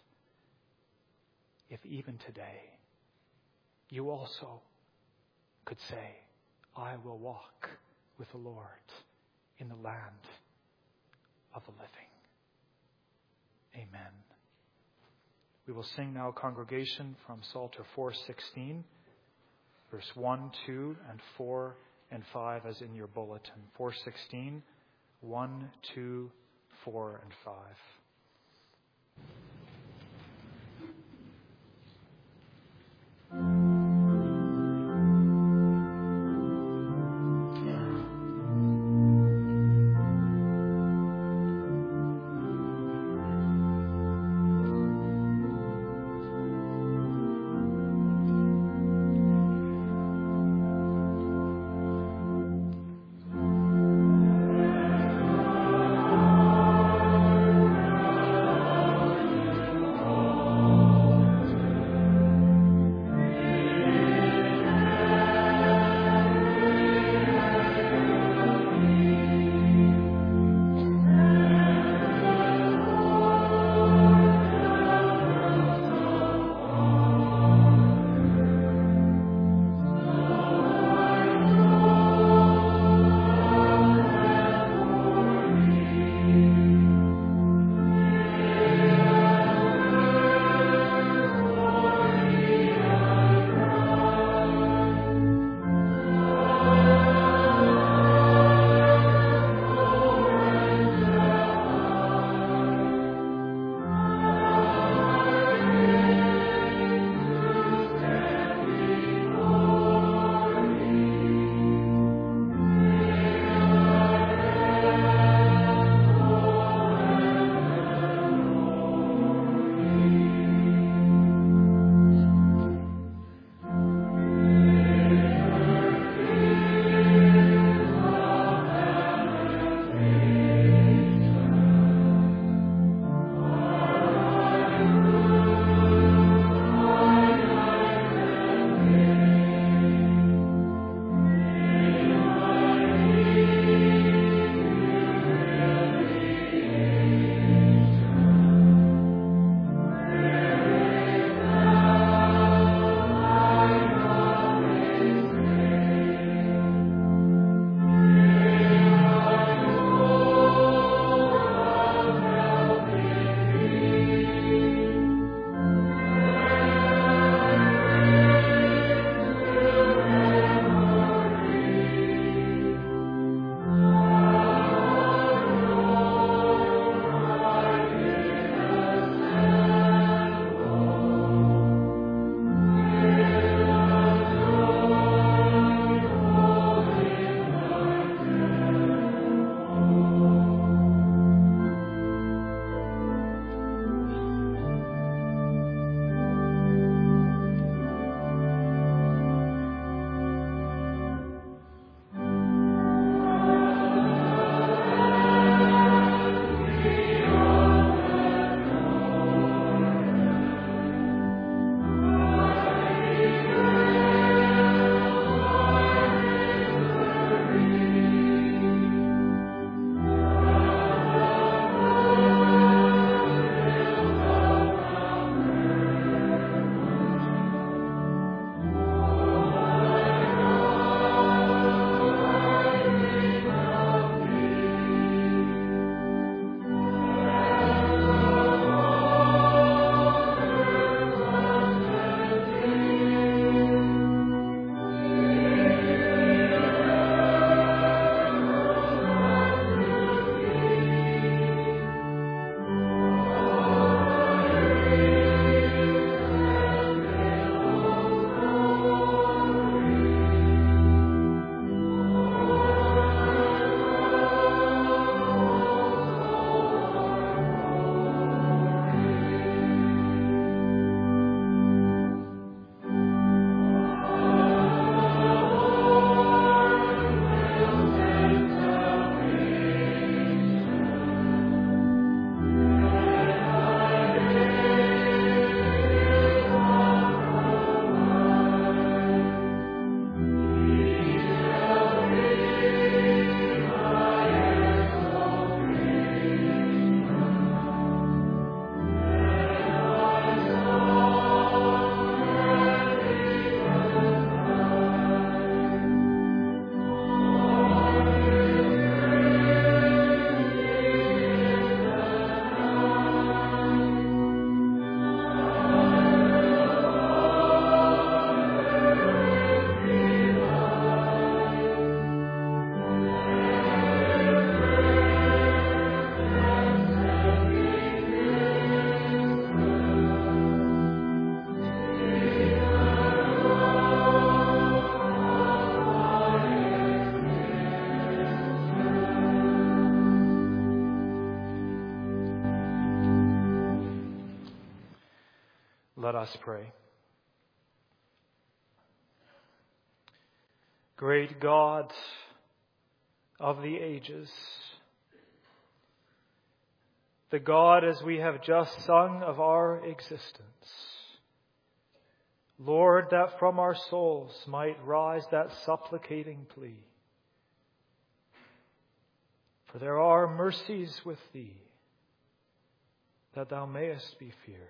if even today you also could say, I will walk with the Lord in the land of the living. Amen. We will sing now, congregation, from Psalter 4:16, verse 1, 2, and 4 and 5 as in your bulletin. 4:16, 1, 2, 4, and 5. Let us pray. Great God of the ages, the God as we have just sung of our existence, Lord, that from our souls might rise that supplicating plea. For there are mercies with thee, that thou mayest be feared.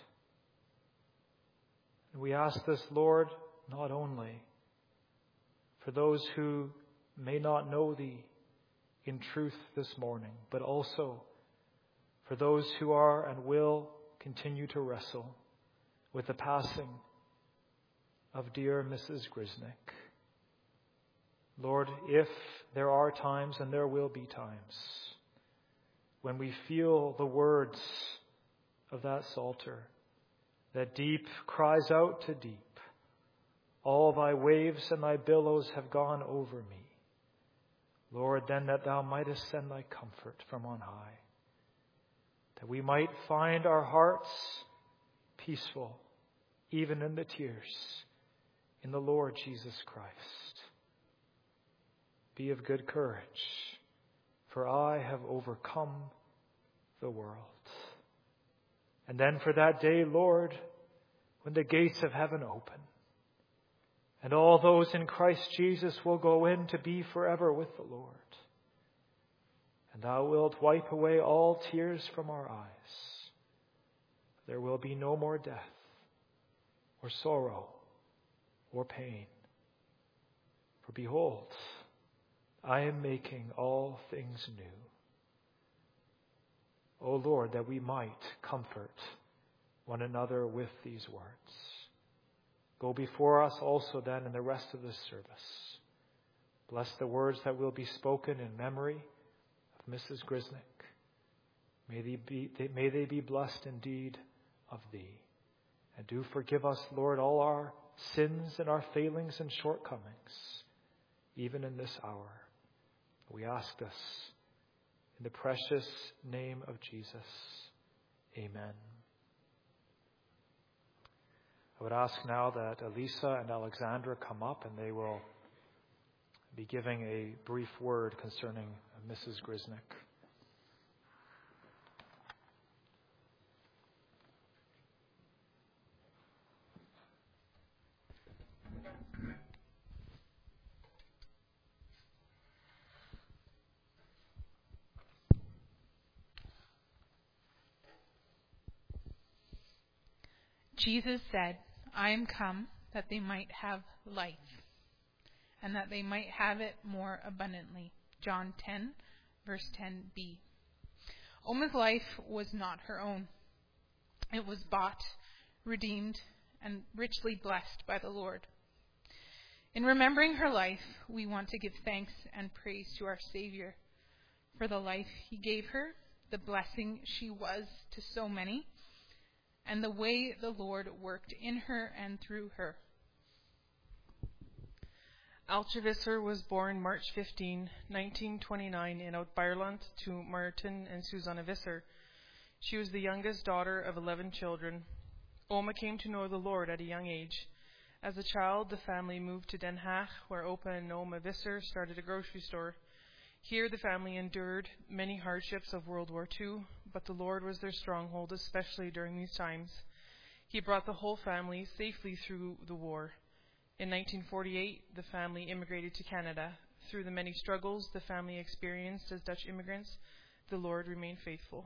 And we ask this, Lord, not only for those who may not know thee in truth this morning, but also for those who are and will continue to wrestle with the passing of dear Mrs. Grisnick. Lord, if there are times, and there will be times, when we feel the words of that psalter, that deep cries out to deep, all thy waves and thy billows have gone over me. Lord, then that thou mightest send thy comfort from on high, that we might find our hearts peaceful, even in the tears, in the Lord Jesus Christ. Be of good courage, for I have overcome the world. And then for that day, Lord, when the gates of heaven open, and all those in Christ Jesus will go in to be forever with the Lord. And thou wilt wipe away all tears from our eyes. There will be no more death, or sorrow, or pain. For behold, I am making all things new. O Lord, that we might comfort one another with these words. Go before us also then in the rest of this service. Bless the words that will be spoken in memory of Mrs. Grisnick. May they be blessed indeed of thee. And do forgive us, Lord, all our sins and our failings and shortcomings, even in this hour. We ask this in the precious name of Jesus. Amen. I would ask now that Elisa and Alexandra come up, and they will be giving a brief word concerning Mrs. Grisnick. Jesus said, I am come that they might have life, and that they might have it more abundantly. John 10, verse 10b. Oma's life was not her own. It was bought, redeemed, and richly blessed by the Lord. In remembering her life, we want to give thanks and praise to our Savior for the life He gave her, the blessing she was to so many, and the way the Lord worked in her and through her. Altje Visser was born March 15, 1929 in Oud-Beierland to Martin and Susanne Visser. She was the youngest daughter of 11 children. Oma came to know the Lord at a young age. As a child, the family moved to Den Haag, where Opa and Oma Visser started a grocery store. Here the family endured many hardships of World War II, but the Lord was their stronghold, especially during these times. He brought the whole family safely through the war. In 1948, the family immigrated to Canada. Through the many struggles the family experienced as Dutch immigrants, the Lord remained faithful.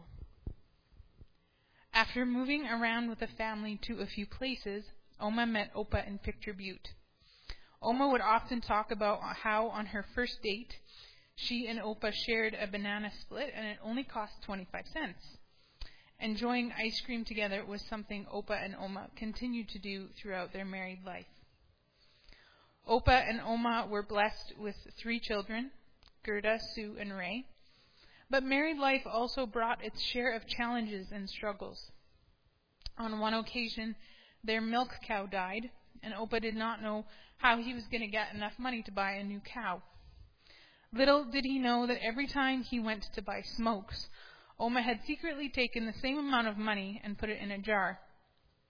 After moving around with the family to a few places, Oma met Opa in Picture Butte. Oma would often talk about how on her first date, she and Opa shared a banana split and it only cost 25 cents. Enjoying ice cream together was something Opa and Oma continued to do throughout their married life. Opa and Oma were blessed with 3 children, Gerda, Sue, and Ray. But married life also brought its share of challenges and struggles. On one occasion, their milk cow died, and Opa did not know how he was going to get enough money to buy a new cow. Little did he know that every time he went to buy smokes, Oma had secretly taken the same amount of money and put it in a jar.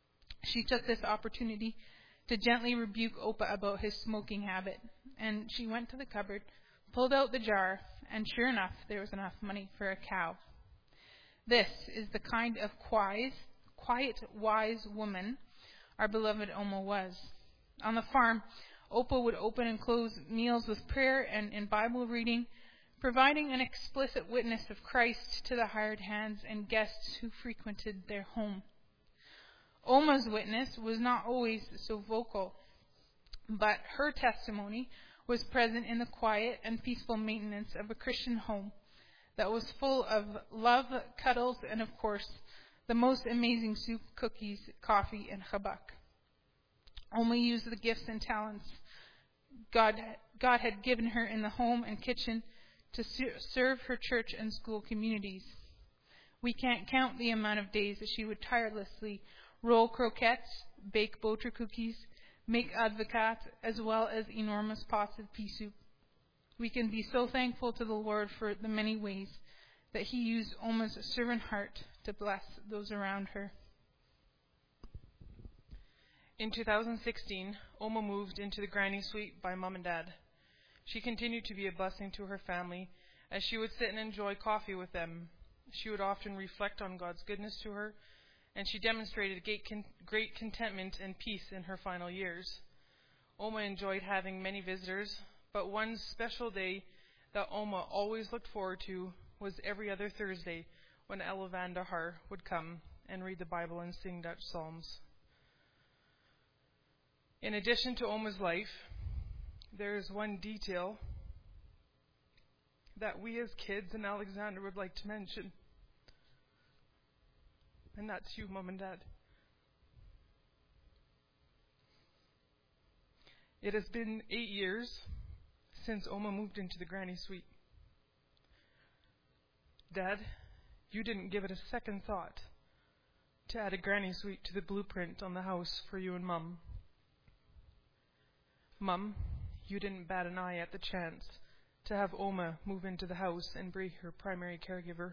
She took this opportunity to gently rebuke Opa about his smoking habit, and she went to the cupboard, pulled out the jar, and sure enough, there was enough money for a cow. This is the kind of quiet, wise woman our beloved Oma was. On the farm, Opa would open and close meals with prayer and Bible reading, providing an explicit witness of Christ to the hired hands and guests who frequented their home. Oma's witness was not always so vocal, but her testimony was present in the quiet and peaceful maintenance of a Christian home that was full of love, cuddles, and of course, the most amazing soup, cookies, coffee, and chabak. Oma used the gifts and talents God had given her in the home and kitchen to serve her church and school communities. We can't count the amount of days that she would tirelessly roll croquettes, bake boter cookies, make advocat, as well as enormous pots of pea soup. We can be so thankful to the Lord for the many ways that He used Oma's servant heart to bless those around her. In 2016, Oma moved into the granny suite by Mom and Dad. She continued to be a blessing to her family as she would sit and enjoy coffee with them. She would often reflect on God's goodness to her, and she demonstrated great contentment and peace in her final years. Oma enjoyed having many visitors, but one special day that Oma always looked forward to was every other Thursday when Ella van der Haar would come and read the Bible and sing Dutch psalms. In addition to Oma's life, there is one detail that we as kids in Alexandra would like to mention. And that's you, Mom and Dad. It has been 8 years since Oma moved into the granny suite. Dad, you didn't give it a second thought to add a granny suite to the blueprint on the house for you and Mom. Mom, you didn't bat an eye at the chance to have Oma move into the house and be her primary caregiver.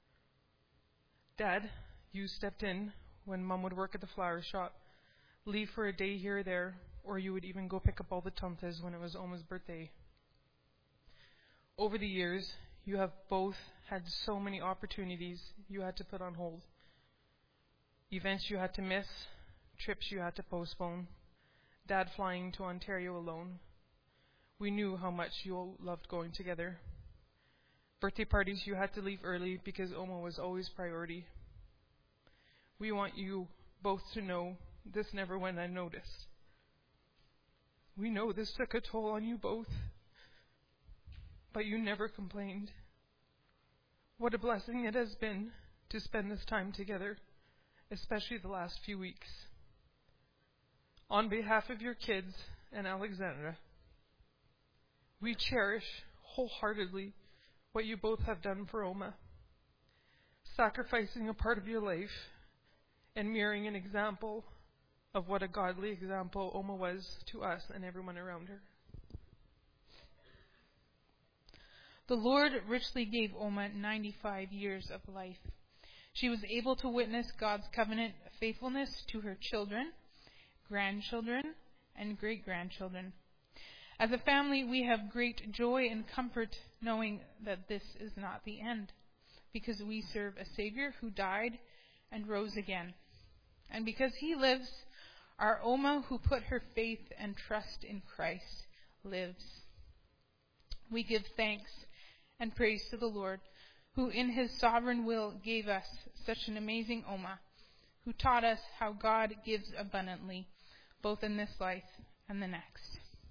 Dad, you stepped in when Mom would work at the flower shop, leave for a day here or there, or you would even go pick up all the tantes when it was Oma's birthday. Over the years, you have both had so many opportunities you had to put on hold. Events you had to miss, trips you had to postpone, Dad flying to Ontario alone. We knew how much you all loved going together. Birthday parties you had to leave early because Oma was always priority. We want you both to know this never went unnoticed. We know this took a toll on you both, but you never complained. What a blessing it has been to spend this time together, especially the last few weeks. On behalf of your kids and Alexandra, we cherish wholeheartedly what you both have done for Oma, sacrificing a part of your life and mirroring an example of what a godly example Oma was to us and everyone around her. The Lord richly gave Oma 95 years of life. She was able to witness God's covenant faithfulness to her children, grandchildren, and great-grandchildren. As a family, we have great joy and comfort knowing that this is not the end, because we serve a Savior who died and rose again. And because He lives, our Oma, who put her faith and trust in Christ, lives. We give thanks and praise to the Lord, who in His sovereign will gave us such an amazing Oma, who taught us how God gives abundantly, both in this life and the next.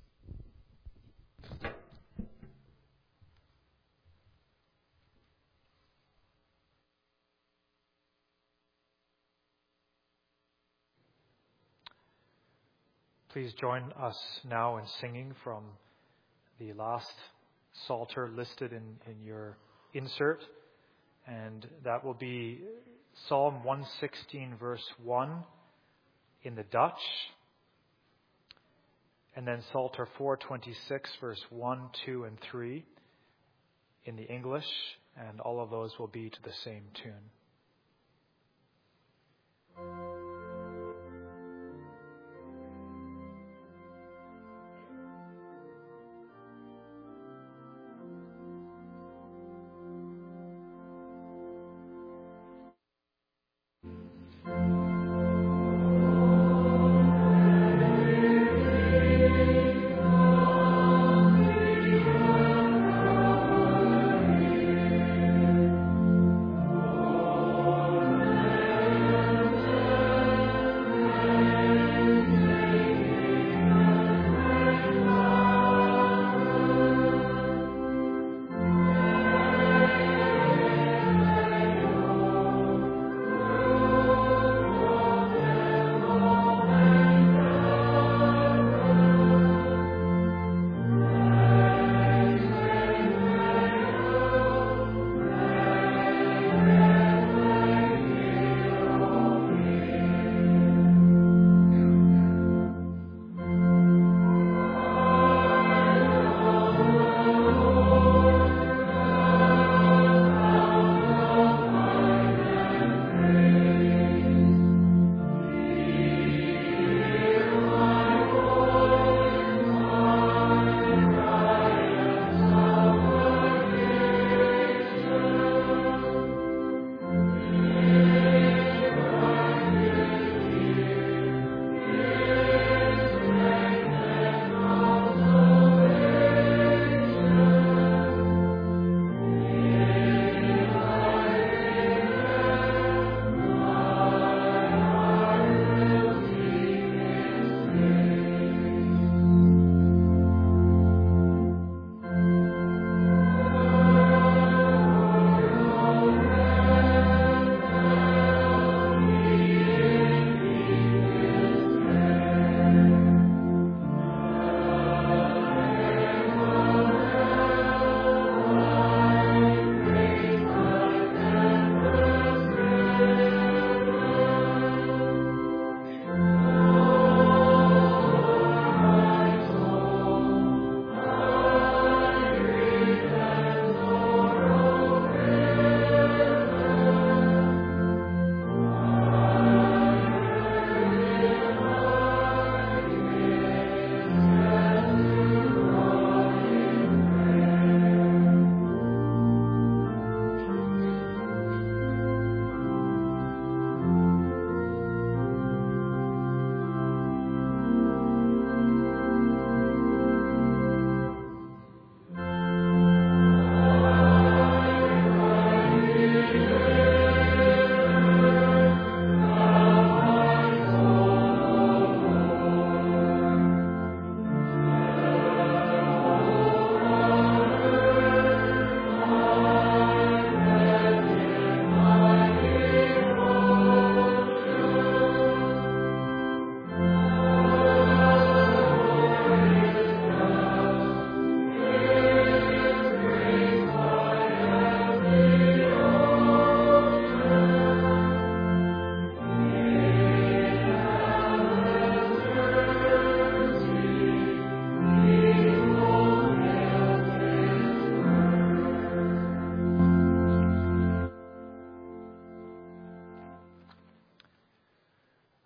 Please join us now in singing from the last psalter listed in your insert, and that will be Psalm 116 verse 1 in the Dutch, and then Psalter 426 verse 1, 2, and 3 in the English, and all of those will be to the same tune.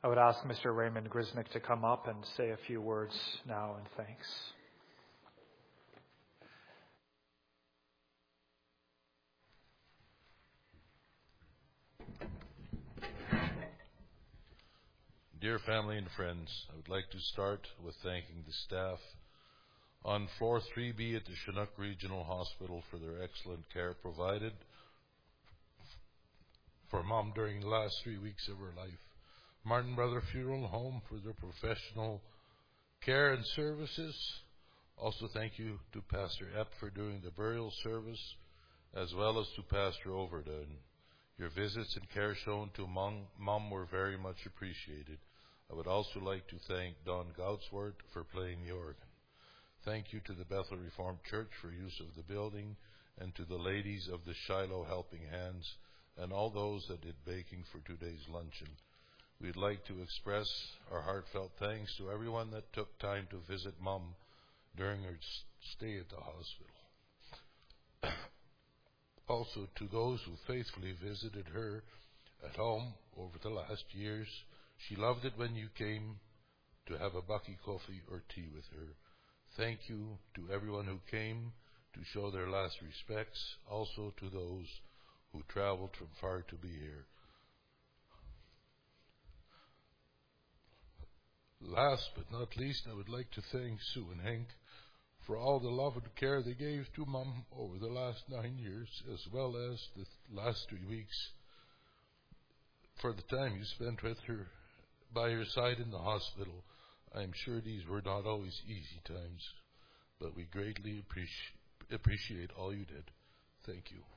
I would ask Mr. Raymond Grisnick to come up and say a few words now in thanks. Dear family and friends, I would like to start with thanking the staff on floor 3B at the Chinook Regional Hospital for their excellent care provided for Mom during the last 3 weeks of her life. Martin Brother Funeral Home for their professional care and services. Also thank you to Pastor Epp for doing the burial service, as well as to Pastor Overden. Your visits and care shown to Mom were very much appreciated. I would also like to thank Don Goutsworth for playing the organ. Thank you to the Bethel Reformed Church for use of the building, and to the ladies of the Shiloh Helping Hands, and all those that did baking for today's luncheon. We'd like to express our heartfelt thanks to everyone that took time to visit Mom during her stay at the hospital. Also to those who faithfully visited her at home over the last years. She loved it when you came to have a bucky coffee or tea with her. Thank you to everyone who came to show their last respects, also to those who traveled from far to be here. Last but not least, I would like to thank Sue and Hank for all the love and care they gave to Mom over the last 9 years, as well as the last 3 weeks, for the time you spent with her, by her side in the hospital. I am sure these were not always easy times, but we greatly appreciate all you did. Thank you.